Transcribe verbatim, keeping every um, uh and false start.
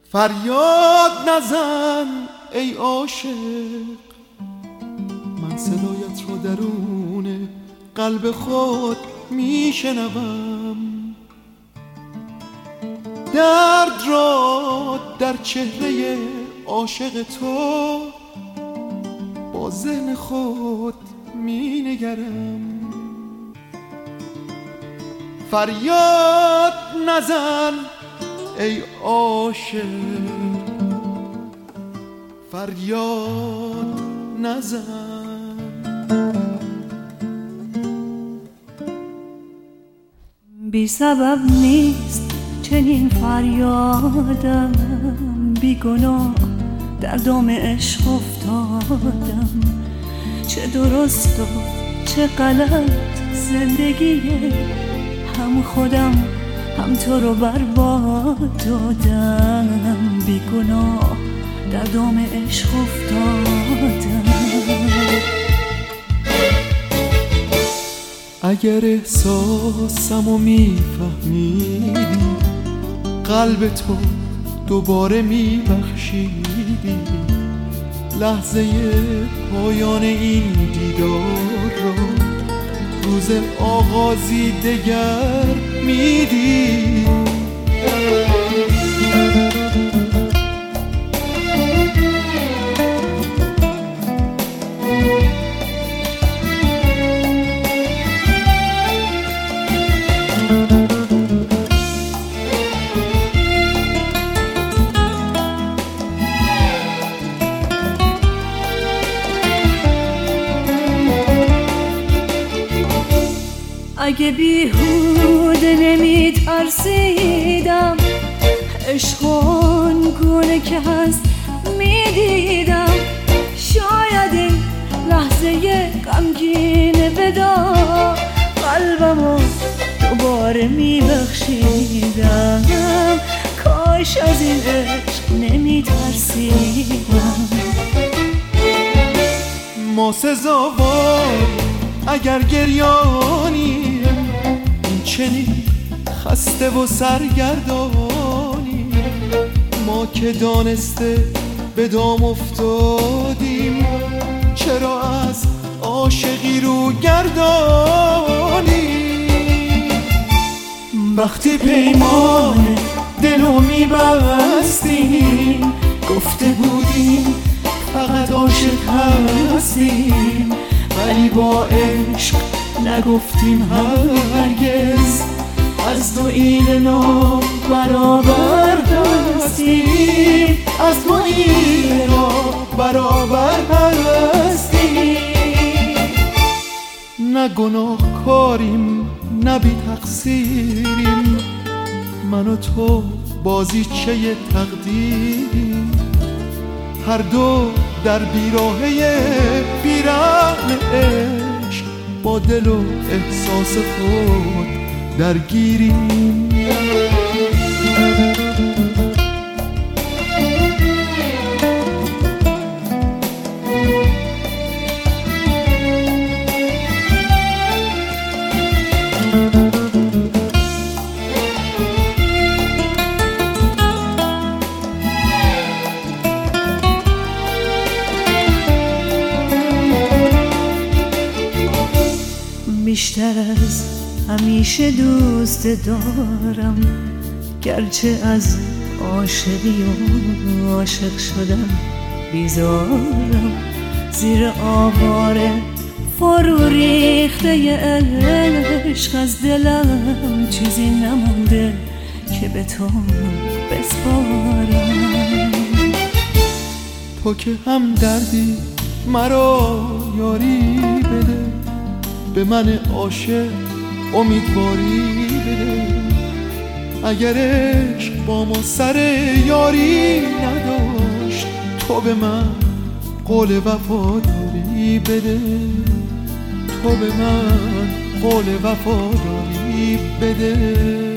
فریاد نزن ای عاشق، من صدایت رو درون قلب خود میشنوم. درد را در چهره عاشق تو با ذهن خود می نگرم. فریاد نزن ای عاشق، فریاد نزن. بی سبب نیست چنین فریادم، بی گناه در دام عشق افتادم. چه درست و چه غلط زندگیه، هم خودم هم تو رو برباد دادم. بی گناه در دام عشق افتادم. اگر احساسمو میفهمیدی، قلب تو دوباره میبخشیدی، لحظه پایان این دیدار رو روز آغازی دگر میدی. اگه بیهوده نمی ترسیدم، عشق آنگونه که هست میدیدم، شاید این لحظه غمگین ودا قلبمو دوباره میبخشیدم. کاش از این عشق نمی ترسیدم. ما سزاوار اگر گریانی، این چنین خسته و سرگردانی، ما که دانسته به دام افتادیم، چرا از عاشقی رو گردانی؟ وقتی پیمان دلو میبستیم، گفته بودیم فقط عاشق هستیم، ولی با عشق نگفتیم هرگز از دو ایل نام برابر هستیم، از دو ایل نام برابر هستیم. نه گناه کاریم نه بی تقصیریم، من و تو بازیچه تقدیریم، هر دو در بیراهه بیرحم عشق با دل و احساس خود درگیریم. بیشتر از همیشه دوست دارم، گرچه از عاشقی و عاشق شدم بیزارم. زیر آواره فرو ریخته عشق از دلم چیزی نمونده که به تو بسپارم. تو که هم دردی مرا یاری بده، به من عاشق امیدواری بده. اگر عشق با ما سر یاری نداشت، تو به من قول وفاداری بده، تو به من قول وفاداری بده.